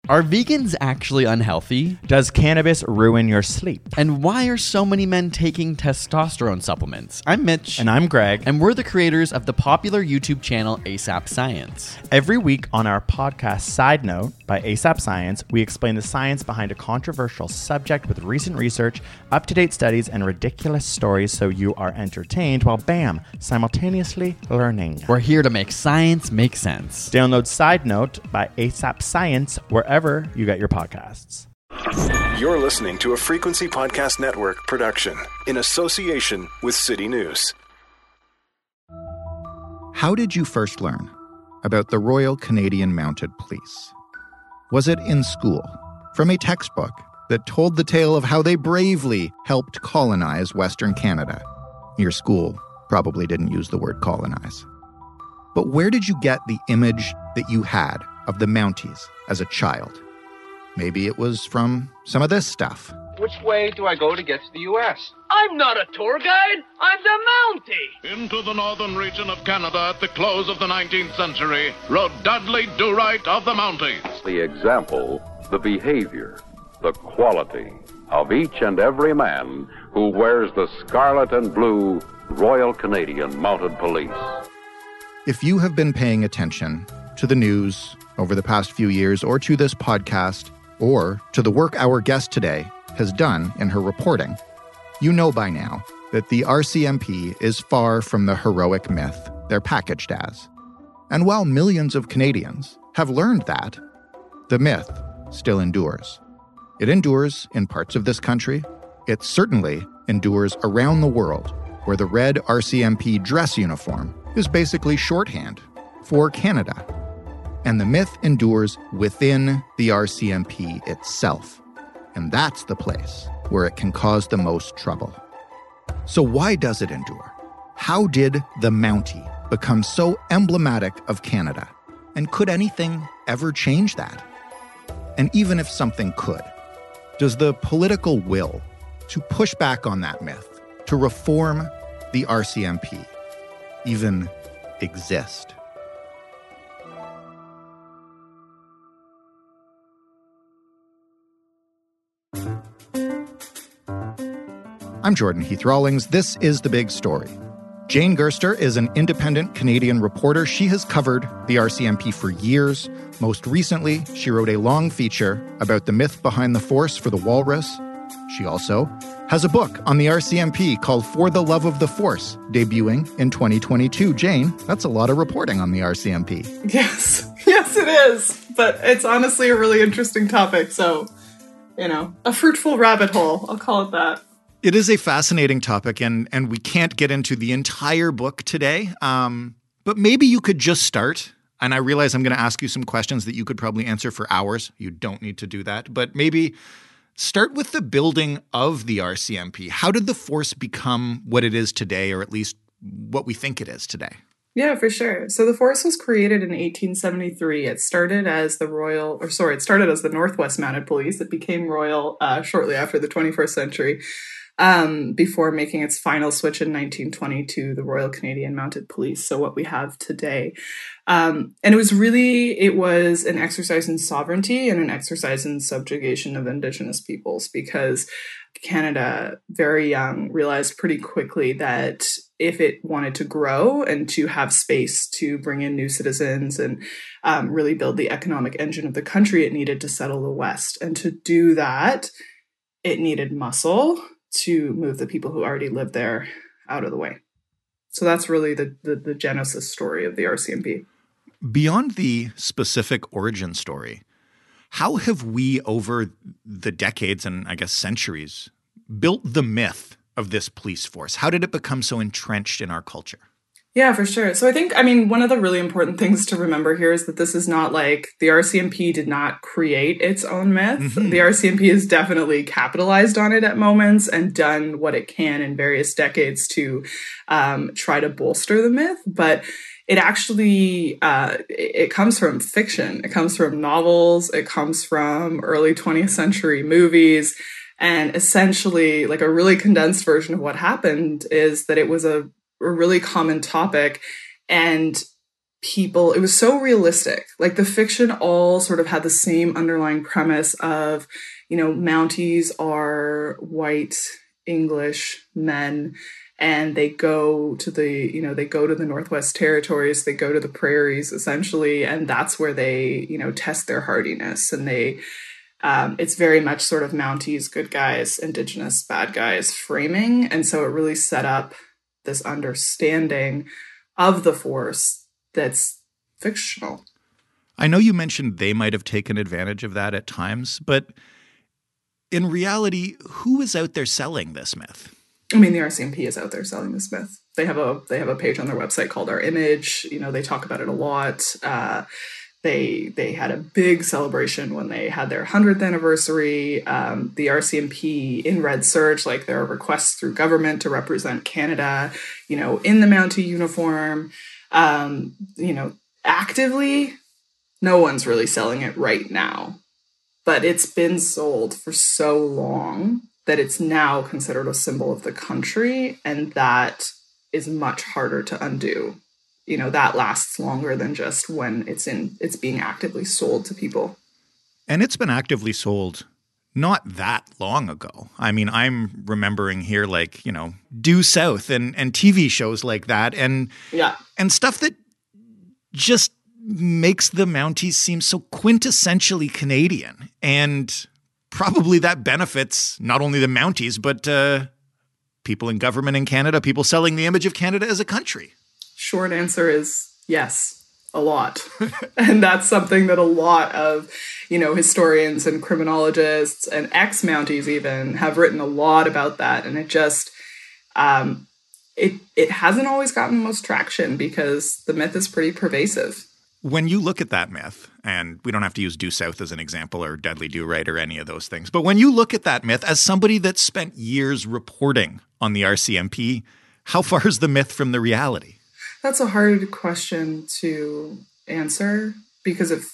Are vegans actually unhealthy? Does cannabis ruin your sleep? And why are so many men taking testosterone supplements? I'm Mitch. And I'm Greg. And we're the creators of the popular YouTube channel ASAP Science. Every week on our podcast Side Note by ASAP Science, we explain the science behind a controversial subject with recent research, up-to-date studies, and ridiculous stories so you are entertained while, bam, simultaneously learning. We're here to make science make sense. Download Side Note by ASAP Science wherever you get your podcasts. You're listening to a Frequency Podcast Network production in association with City News. How did you first learn about the Royal Canadian Mounted Police? Was it in school, from a textbook that told the tale of how they bravely helped colonize Western Canada? Your school probably didn't use the word colonize. But where did you get the image that you had of the Mounties as a child? Maybe it was from some of this stuff. Which way do I go to get to the U.S.? I'm not a tour guide. I'm the Mountie. Into the northern region of Canada at the close of the 19th century rode Dudley Do-Right of the Mounties. The example, the behavior, the quality of each and every man who wears the scarlet and blue Royal Canadian Mounted Police. If you have been paying attention to the news over the past few years, or to this podcast, or to the work our guest today has done in her reporting, you know by now that the RCMP is far from the heroic myth they're packaged as. And while millions of Canadians have learned that, the myth still endures. It endures in parts of this country. It certainly endures around the world, where the red RCMP dress uniform is basically shorthand for Canada. And the myth endures within the RCMP itself. And that's the place where it can cause the most trouble. So why does it endure? How did the Mountie become so emblematic of Canada? And could anything ever change that? And even if something could, does the political will to push back on that myth, to reform the RCMP, even exist? I'm Jordan Heath Rawlings. This is The Big Story. Jane Gerster is an independent Canadian reporter. She has covered the RCMP for years. Most recently, she wrote a long feature about the myth behind the force for the Walrus. She also has a book on the RCMP called For the Love of the Force, debuting in 2022. Jane, that's a lot of reporting on the RCMP. Yes, it is. But it's honestly a really interesting topic. So, a fruitful rabbit hole. I'll call it that. It is a fascinating topic, and we can't get into the entire book today. But maybe you could just start. And I realize I'm going to ask you some questions that you could probably answer for hours. You don't need to do that. But maybe start with the building of the RCMP. How did the force become what it is today, or at least what we think it is today? Yeah, for sure. So the force was created in 1873. It started as the Northwest Mounted Police. It became Royal shortly after the 21st century. Before making its final switch in 1920 to the Royal Canadian Mounted Police, so what we have today. And it was an exercise in sovereignty and an exercise in subjugation of Indigenous peoples, because Canada, very young, realized pretty quickly that if it wanted to grow and to have space to bring in new citizens and really build the economic engine of the country, it needed to settle the West. And to do that, it needed muscle to move the people who already lived there out of the way. So that's really the genesis story of the RCMP. Beyond the specific origin story, how have we, over the decades and I guess centuries, built the myth of this police force? How did it become so entrenched in our culture? Yeah, for sure. So I think, one of the really important things to remember here is that this is not like the RCMP did not create its own myth. Mm-hmm. The RCMP has definitely capitalized on it at moments and done what it can in various decades to try to bolster the myth. But it actually, it comes from fiction. It comes from novels. It comes from early 20th century movies. And essentially, like a really condensed version of what happened is that it was a really common topic, and people, it was so realistic. Like the fiction all sort of had the same underlying premise of, Mounties are white English men, and they go to the Northwest Territories, they go to the prairies essentially, and that's where they, test their hardiness. And it's very much sort of Mounties, good guys, Indigenous, bad guys framing. And so it really set up this understanding of the Force that's fictional. I know you mentioned they might have taken advantage of that at times, but in reality, who is out there selling this myth? I mean, the RCMP is out there selling this myth. They have a page on their website called Our Image. They talk about it a lot. They had a big celebration when they had their 100th anniversary. The RCMP in Red Surge, like there are requests through government to represent Canada, in the Mountie uniform. Actively, no one's really selling it right now. But it's been sold for so long that it's now considered a symbol of the country, and that is much harder to undo. That lasts longer than just when it's being actively sold to people. And it's been actively sold not that long ago. I mean, I'm remembering here Due South and TV shows like that and stuff that just makes the Mounties seem so quintessentially Canadian. And probably that benefits not only the Mounties, but people in government in Canada, people selling the image of Canada as a country. Short answer is yes, a lot. And that's something that a lot of, historians and criminologists and ex-Mounties even have written a lot about that. And it just, it hasn't always gotten the most traction because the myth is pretty pervasive. When you look at that myth, and we don't have to use Due South as an example or Dudley Do Right or any of those things, but when you look at that myth as somebody that spent years reporting on the RCMP, how far is the myth from the reality? That's a hard question to answer because it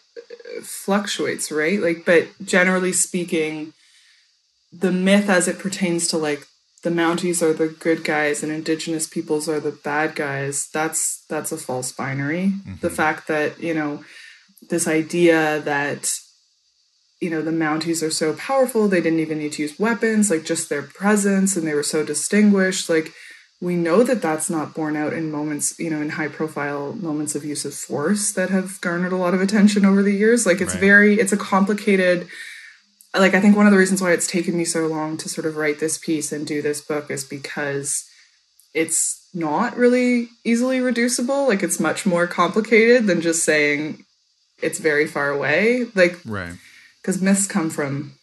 fluctuates, right? But generally speaking, the myth as it pertains to the Mounties are the good guys and Indigenous peoples are the bad guys, that's a false binary. Mm-hmm. The fact that, this idea that, the Mounties are so powerful, they didn't even need to use weapons, just their presence, and they were so distinguished, we know that that's not borne out in moments, in high profile moments of use of force that have garnered a lot of attention over the years. It's a complicated, I think one of the reasons why it's taken me so long to sort of write this piece and do this book is because it's not really easily reducible. It's much more complicated than just saying it's very far away. Right. Because myths come from,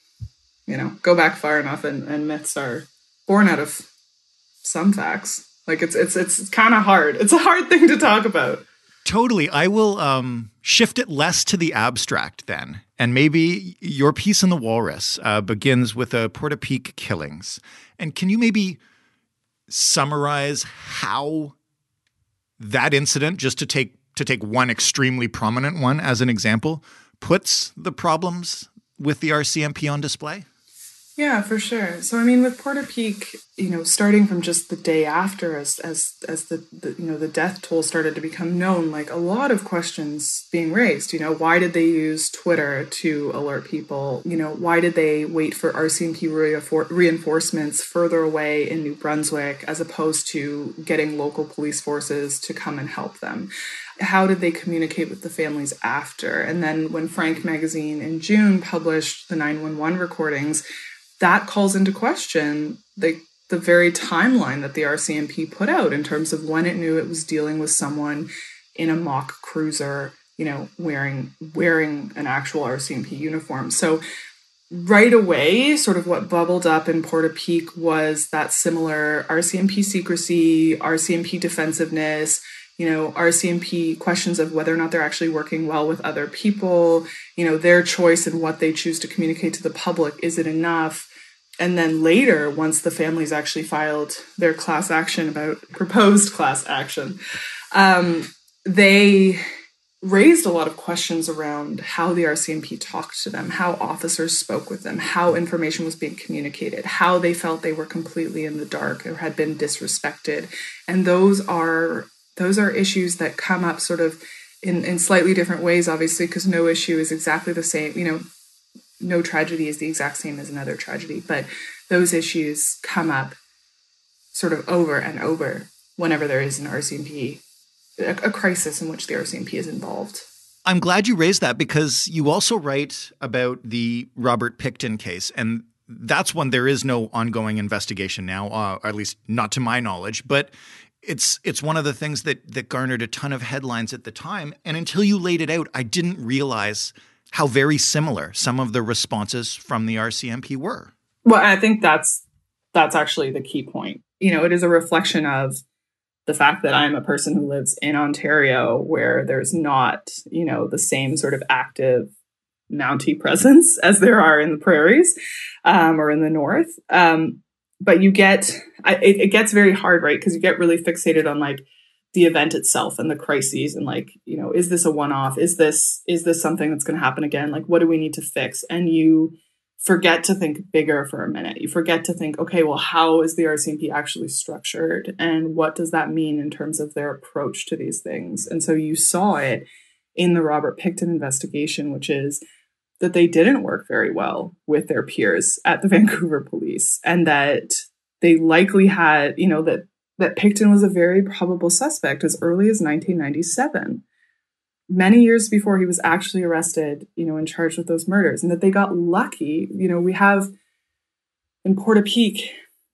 go back far enough and myths are born out of some facts. It's kind of hard. It's a hard thing to talk about. Totally. I will shift it less to the abstract then. And maybe your piece in the Walrus begins with the Portapique killings. And can you maybe summarize how that incident, just to take one extremely prominent one as an example, puts the problems with the RCMP on display? Yeah, for sure. So, with Portapique, starting from just the day after as the death toll started to become known, a lot of questions being raised. Why did they use Twitter to alert people? Why did they wait for RCMP reinforcements further away in New Brunswick as opposed to getting local police forces to come and help them? How did they communicate with the families after? And then when Frank Magazine in June published the 911 recordings, that calls into question the very timeline that the RCMP put out in terms of when it knew it was dealing with someone in a mock cruiser, wearing an actual RCMP uniform. So right away, sort of what bubbled up in Portapique was that similar RCMP secrecy, RCMP defensiveness, RCMP questions of whether or not they're actually working well with other people, their choice in what they choose to communicate to the public. Is it enough? And then later, once the families actually filed their proposed class action, they raised a lot of questions around how the RCMP talked to them, how officers spoke with them, how information was being communicated, how they felt they were completely in the dark or had been disrespected. And those are those are issues that come up sort of in slightly different ways, obviously, because no issue is exactly the same. No tragedy is the exact same as another tragedy, but those issues come up sort of over and over whenever there is an RCMP, a crisis in which the RCMP is involved. I'm glad you raised that, because you also write about the Robert Pickton case, and that's one there is no ongoing investigation now, at least not to my knowledge, but it's one of the things that garnered a ton of headlines at the time. And until you laid it out, I didn't realize how very similar some of the responses from the RCMP were. Well, I think that's actually the key point. It is a reflection of the fact that I'm a person who lives in Ontario, where there's not, the same sort of active Mountie presence as there are in the prairies or in the north. But it gets very hard, right? Because you get really fixated on like the event itself and the crises and like, is this a one-off? Is this something that's going to happen again? Like, what do we need to fix? And you forget to think bigger for a minute. You forget to think, okay, well, how is the RCMP actually structured? And what does that mean in terms of their approach to these things? And so you saw it in the Robert Pickton investigation, which is that they didn't work very well with their peers at the Vancouver Police, and that they likely had, that Pickton was a very probable suspect as early as 1997. Many years before he was actually arrested, and charged with those murders, and that they got lucky. We have in Portapique,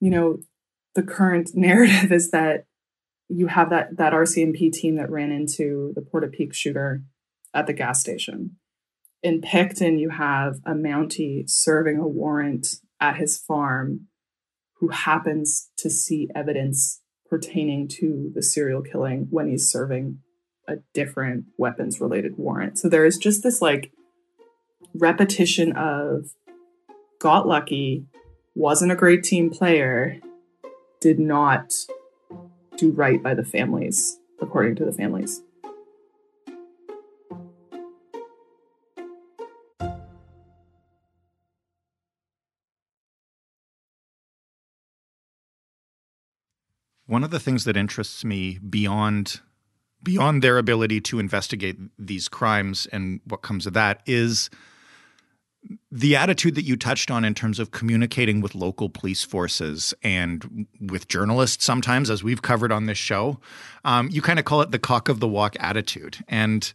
the current narrative is that you have that RCMP team that ran into the Portapique shooter at the gas station. In Pickton, you have a Mountie serving a warrant at his farm who happens to see evidence pertaining to the serial killing when he's serving a different weapons-related warrant. So there is just this like repetition of got lucky, wasn't a great team player, did not do right by the families, according to the families. One of the things that interests me beyond their ability to investigate these crimes and what comes of that is the attitude that you touched on in terms of communicating with local police forces and with journalists sometimes, as we've covered on this show. You kind of call it the cock of the walk attitude. And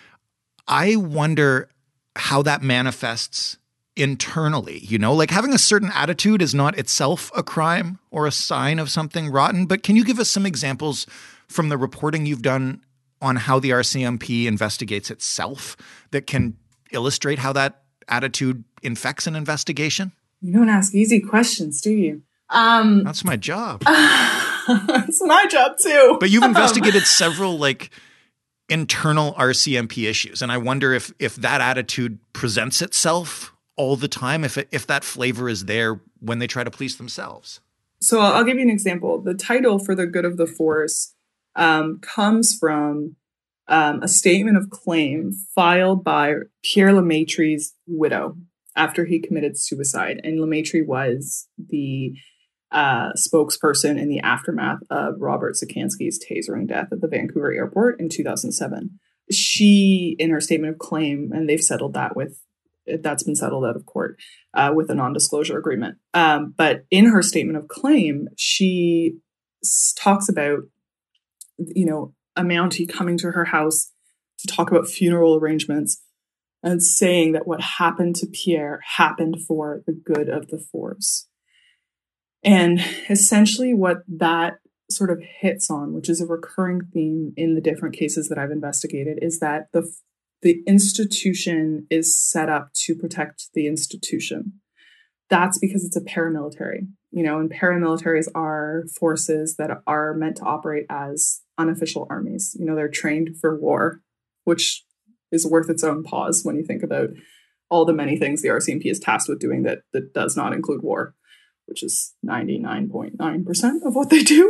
I wonder how that manifests internally, like having a certain attitude is not itself a crime or a sign of something rotten. But can you give us some examples from the reporting you've done on how the RCMP investigates itself that can illustrate how that attitude infects an investigation? You don't ask easy questions, do you? That's my job. It's my job too. But you've investigated several internal RCMP issues, and I wonder if that attitude presents itself all the time, if that flavor is there when they try to police themselves. So I'll give you an example. The title For the Good of the Force comes from a statement of claim filed by Pierre Lemaitre's widow after he committed suicide. And Lemaitre was the spokesperson in the aftermath of Robert Sikansky's tasering death at the Vancouver airport in 2007. She, in her statement of claim, and they've settled that's been settled out of court with a non-disclosure agreement. But in her statement of claim, she talks about, a Mountie coming to her house to talk about funeral arrangements and saying that what happened to Pierre happened for the good of the force. And essentially what that sort of hits on, which is a recurring theme in the different cases that I've investigated, is that the institution is set up to protect the institution. That's because it's a paramilitary, and paramilitaries are forces that are meant to operate as unofficial armies. They're trained for war, which is worth its own pause when you think about all the many things the RCMP is tasked with doing that does not include war, which is 99.9% of what they do.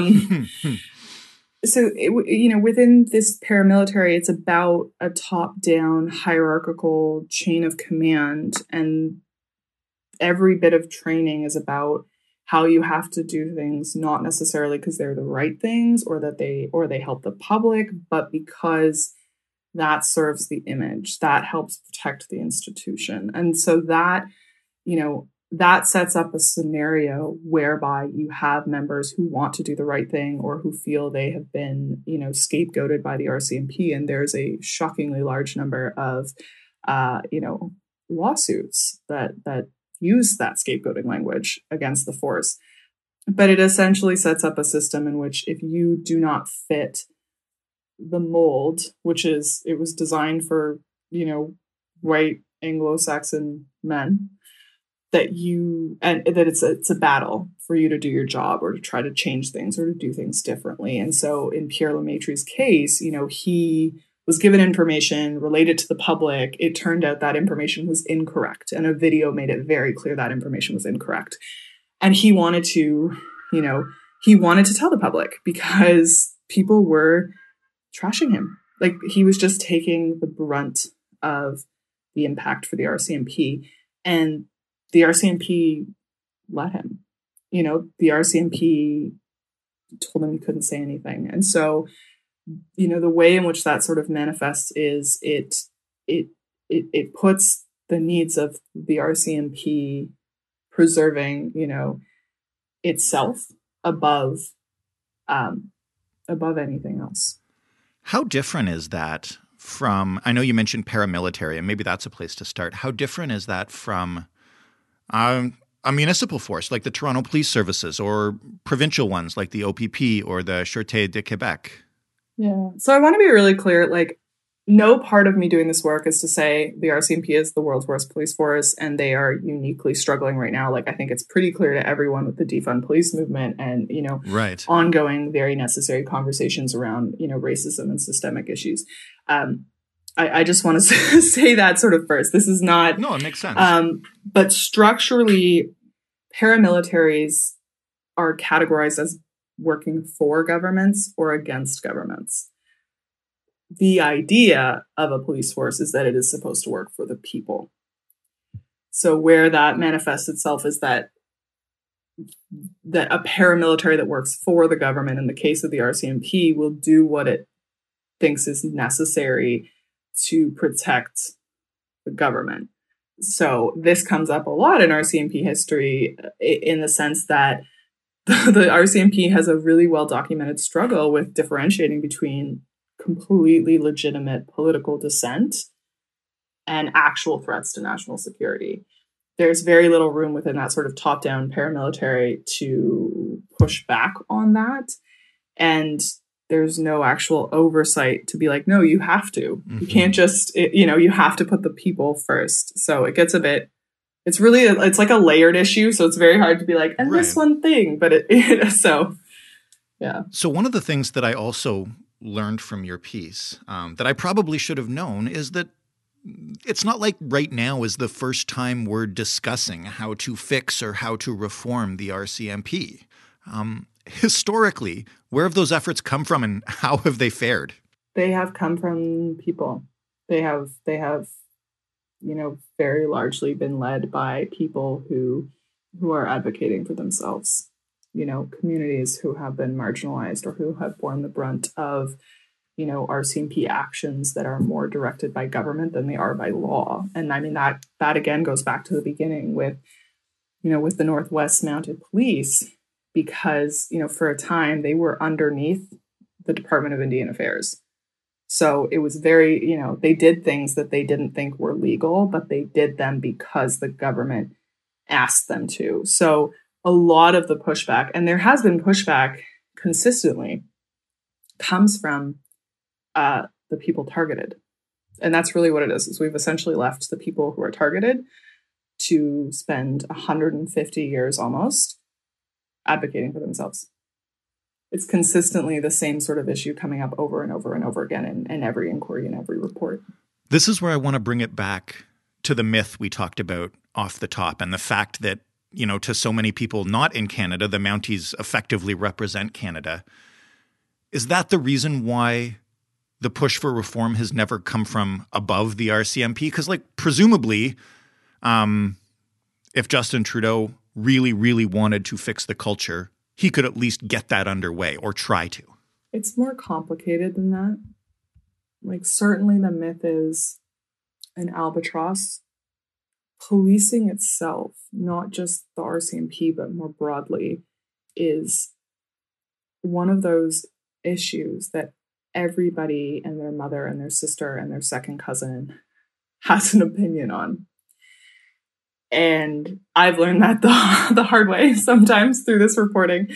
So, within this paramilitary, it's about a top-down hierarchical chain of command, and every bit of training is about how you have to do things, not necessarily because they're the right things or that they help the public, but because that serves the image, that helps protect the institution. And so that, that sets up a scenario whereby you have members who want to do the right thing or who feel they have been, scapegoated by the RCMP. And there's a shockingly large number of, lawsuits that use that scapegoating language against the force. But it essentially sets up a system in which if you do not fit the mold, it was designed for, white Anglo-Saxon men, that it's a battle for you to do your job or to try to change things or to do things differently. And so in Pierre Lemaitre's case, he was given information related to the public. It turned out that information was incorrect, and a video made it very clear that information was incorrect. And he wanted to tell the public because people were trashing him. Like, he was just taking the brunt of the impact for the RCMP, and the RCMP let him. The RCMP told him he couldn't say anything. And so, the way in which that sort of manifests is it puts the needs of the RCMP preserving, itself above anything else. How different is that from, I know you mentioned paramilitary, and maybe that's a place to start. How different is that from a municipal force like the Toronto Police Services, or provincial ones like the OPP or the Sûreté de Québec? Yeah. So I want to be really clear, no part of me doing this work is to say the RCMP is the world's worst police force and they are uniquely struggling right now. I think it's pretty clear to everyone with the defund police movement and, right, ongoing, very necessary conversations around, racism and systemic issues. I just want to say that sort of first. This is not... No, it makes sense. But structurally, paramilitaries are categorized as working for governments or against governments. The idea of a police force is that it is supposed to work for the people. So where that manifests itself is that a paramilitary that works for the government, in the case of the RCMP, will do what it thinks is necessary to protect the government. So this comes up a lot in RCMP history in the sense that the RCMP has a really well-documented struggle with differentiating between completely legitimate political dissent and actual threats to national security. There's very little room within that sort of top-down paramilitary to push back on that. And there's no actual oversight to be like, no, you have to. Mm-hmm. You can't just, you have to put the people first. So it gets it's like a layered issue. So it's very hard to be like, and right, this one thing, but yeah. So one of the things that I also learned from your piece that I probably should have known is that it's not like right now is the first time we're discussing how to fix or how to reform the RCMP. Historically, where have those efforts come from and how have they fared? They have come from people. They have, very largely been led by people who are advocating for themselves. Communities who have been marginalized or who have borne the brunt of, RCMP actions that are more directed by government than they are by law. And I mean, that again goes back to the beginning with the Northwest Mounted Police, because, for a time they were underneath the Department of Indian Affairs. So it was very, they did things that they didn't think were legal, but they did them because the government asked them to. So a lot of the pushback, and there has been pushback consistently, comes from the people targeted. And that's really what it is we've essentially left the people who are targeted to spend 150 years almost advocating for themselves. It's consistently the same sort of issue coming up over and over and over again in every inquiry and every report. This is where I want to bring it back to the myth we talked about off the top, and the fact that, to so many people not in Canada, the Mounties effectively represent Canada. Is that the reason why the push for reform has never come from above the RCMP? Because, presumably, if Justin Trudeau really, really wanted to fix the culture, he could at least get that underway or try to. It's more complicated than that. Like, certainly the myth is an albatross. Policing itself, not just the RCMP, but more broadly, is one of those issues that everybody and their mother and their sister and their second cousin has an opinion on. And I've learned that the hard way sometimes through this reporting.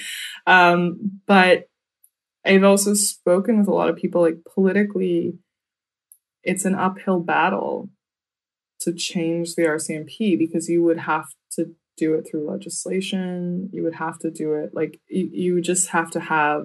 But I've also spoken with a lot of people, like, politically, it's an uphill battle to change the RCMP, because you would have to do it through legislation. You would have to do it, like, you just have to have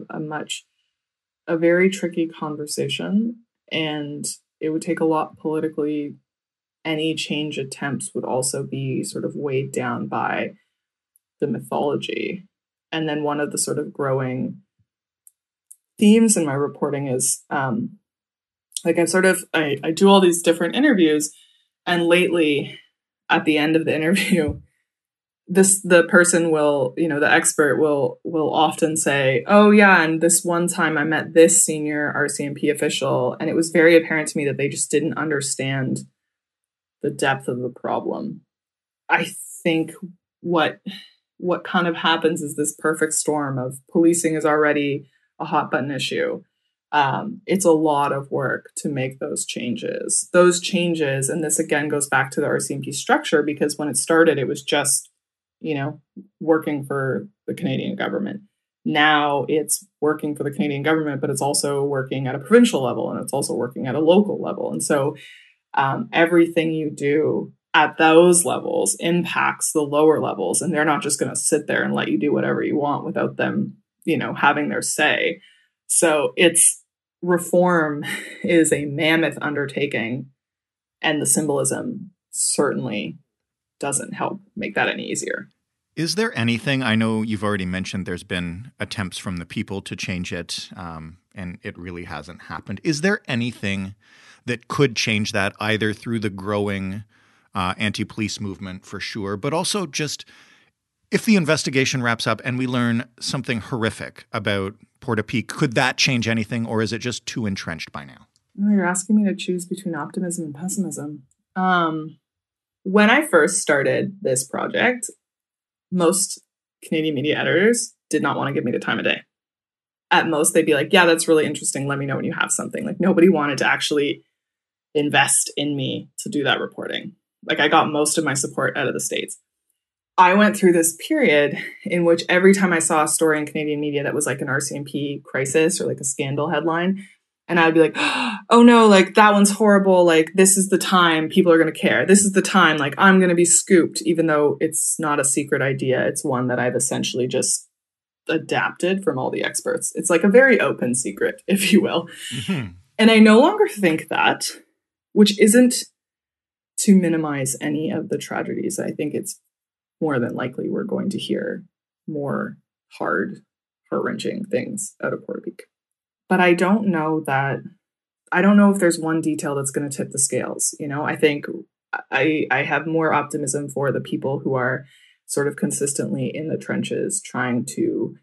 a very tricky conversation, and it would take a lot politically. Any change attempts would also be sort of weighed down by the mythology. And then one of the sort of growing themes in my reporting is, like, I do all these different interviews, and lately at the end of the interview, the person will, the expert will often say, oh yeah, and this one time I met this senior RCMP official, and it was very apparent to me that they just didn't understand the depth of the problem. I think what kind of happens is this perfect storm of policing is already a hot button issue. It's a lot of work to make those changes. And this again goes back to the RCMP structure, because when it started, it was just, working for the Canadian government. Now it's working for the Canadian government, but it's also working at a provincial level, and it's also working at a local level. And so everything you do at those levels impacts the lower levels, and they're not just going to sit there and let you do whatever you want without them, having their say. So reform is a mammoth undertaking, and the symbolism certainly doesn't help make that any easier. Is there anything, I know you've already mentioned there's been attempts from the people to change it, and it really hasn't happened. Is there anything that could change that, either through the growing anti-police movement for sure, but also just if the investigation wraps up and we learn something horrific about Portapique, could that change anything, or is it just too entrenched by now? You're asking me to choose between optimism and pessimism. When I first started this project, most Canadian media editors did not want to give me the time of day. At most, they'd be like, yeah, that's really interesting. Let me know when you have something. Like, nobody wanted to actually invest in me to do that reporting. Like, I got most of my support out of the States. I went through this period in which every time I saw a story in Canadian media that was like an RCMP crisis or like a scandal headline, and I'd be like, oh no, like, that one's horrible. Like, this is the time people are going to care. This is the time, like, I'm going to be scooped, even though it's not a secret idea. It's one that I've essentially just adapted from all the experts. It's like a very open secret, if you will. Mm-hmm. And I no longer think that, which isn't to minimize any of the tragedies. I think it's more than likely we're going to hear more heart-wrenching things out of Portapique. But I don't know if there's one detail that's going to tip the scales. I think I have more optimism for the people who are sort of consistently in the trenches trying to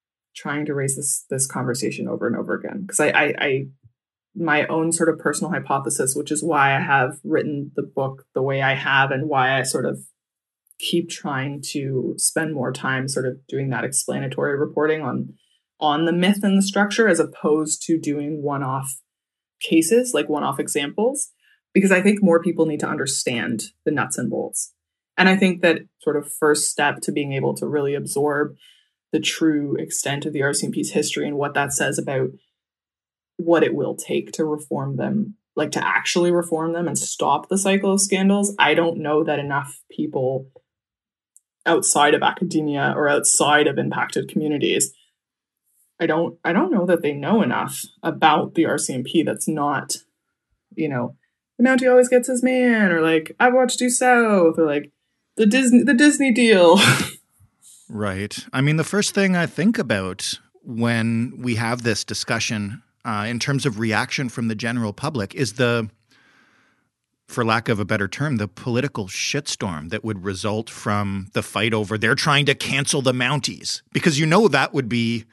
raise this conversation over and over again. Because I my own sort of personal hypothesis, which is why I have written the book the way I have, and why I sort of keep trying to spend more time sort of doing that explanatory reporting on the myth and the structure, as opposed to doing one-off cases, like one-off examples, because I think more people need to understand the nuts and bolts. And I think that sort of first step to being able to really absorb the true extent of the RCMP's history and what that says about what it will take to reform them, like to actually reform them and stop the cycle of scandals. I don't know that enough people outside of academia or outside of impacted communities, I don't know that they know enough about the RCMP. That's not, the Mountie always gets his man, or like, I watched Due South, or like the Disney deal. Right. I mean, the first thing I think about when we have this discussion in terms of reaction from the general public is the for lack of a better term, the political shitstorm that would result from the fight over they're trying to cancel the Mounties. Because that would be,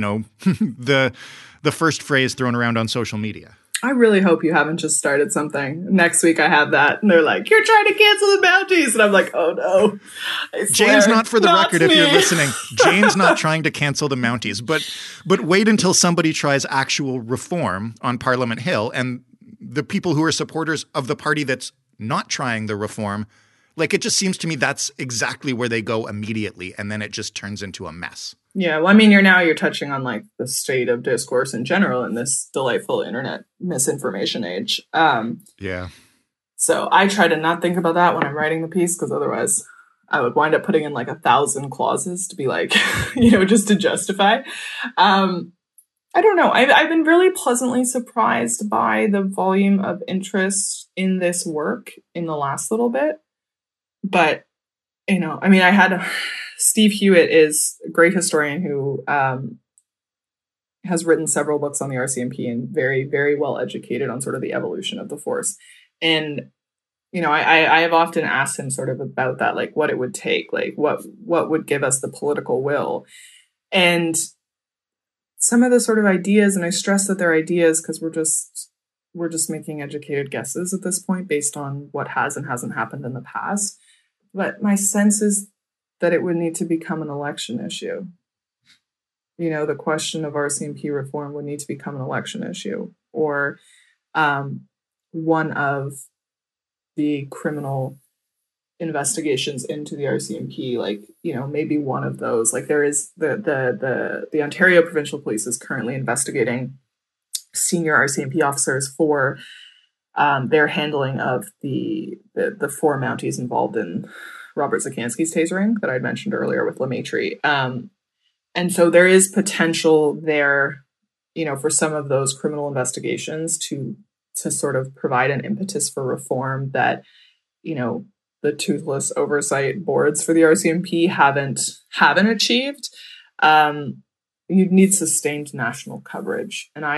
the first phrase thrown around on social media. I really hope you haven't just started something. Next week I have that, and they're like, "You're trying to cancel the Mounties," and I'm like, "Oh no!" Jane's not, for the record, if you're listening, Jane's not trying to cancel the Mounties. But wait until somebody tries actual reform on Parliament Hill, and the people who are supporters of the party that's not trying the reform, like, it just seems to me that's exactly where they go immediately, and then it just turns into a mess. Yeah, well, I mean, you're touching on like the state of discourse in general in this delightful internet misinformation age. Yeah. So I try to not think about that when I'm writing the piece, because otherwise I would wind up putting in like 1,000 clauses to be like, just to justify. I don't know. I've been really pleasantly surprised by the volume of interest in this work in the last little bit. But, I had Steve Hewitt is a great historian who has written several books on the RCMP and very, very well educated on sort of the evolution of the force. And, I have often asked him sort of about that, like what it would take, like what would give us the political will. And some of the sort of ideas, and I stress that they're ideas because we're just making educated guesses at this point based on what has and hasn't happened in the past. But my sense is that it would need to become an election issue. The question of RCMP reform would need to become an election issue, or one of the criminal investigations into the RCMP, like, maybe one of those. Like, there is the Ontario Provincial Police is currently investigating senior RCMP officers for their handling of the 4 Mounties involved in Robert Zakansky's tasering that I'd mentioned earlier with LeMaitre. And so there is potential there, for some of those criminal investigations to sort of provide an impetus for reform that, the toothless oversight boards for the RCMP haven't achieved. You'd need sustained national coverage. And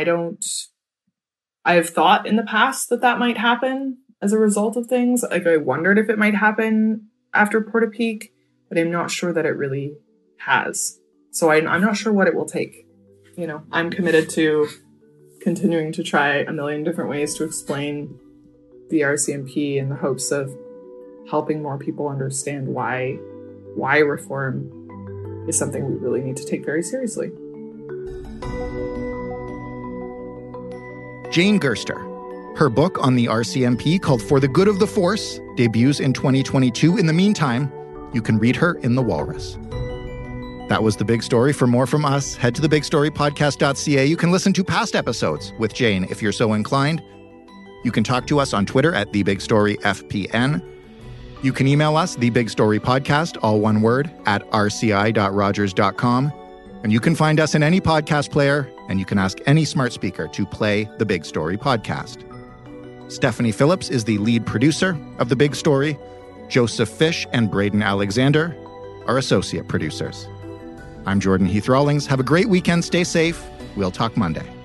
I've thought in the past that might happen as a result of things. Like, I wondered if it might happen after Portapique, but I'm not sure that it really has. So I'm not sure what it will take. I'm committed to continuing to try a million different ways to explain the RCMP in the hopes of helping more people understand why reform is something we really need to take very seriously. Jane Gerster. Her book on the RCMP, called For the Good of the Force, debuts in 2022. In the meantime, you can read her in The Walrus. That was The Big Story. For more from us, head to thebigstorypodcast.ca. You can listen to past episodes with Jane if you're so inclined. You can talk to us on Twitter at TheBigStoryFPN. You can email us, thebigstorypodcast, all one word, at rci.rogers.com. And you can find us in any podcast player, and you can ask any smart speaker to play The Big Story podcast. Stephanie Phillips is the lead producer of The Big Story. Joseph Fish and Braden Alexander are associate producers. I'm Jordan Heath Rawlings. Have a great weekend. Stay safe. We'll talk Monday.